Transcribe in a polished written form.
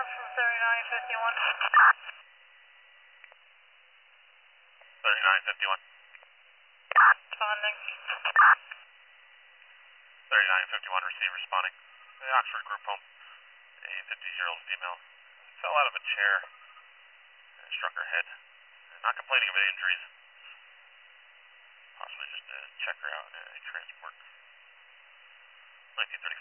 from 3951. 3951. Responding. 3951, receive, responding. The Oxford group home. A 50-year-old female fell out of a chair and struck her head. Not complaining of any injuries. Possibly just to check her out in a transport. 1939.